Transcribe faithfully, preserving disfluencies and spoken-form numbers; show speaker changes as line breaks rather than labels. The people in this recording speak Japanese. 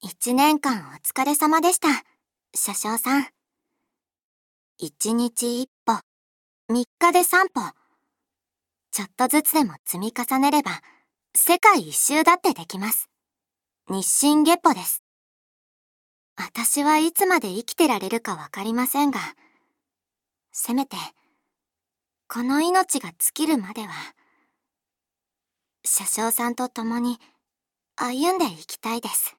一年間お疲れ様でした、車掌さん。一日一歩、三日で三歩。ちょっとずつでも積み重ねれば、世界一周だってできます。日進月歩です。私はいつまで生きてられるかわかりませんが、せめて、この命が尽きるまでは、車掌さんと共に歩んでいきたいです。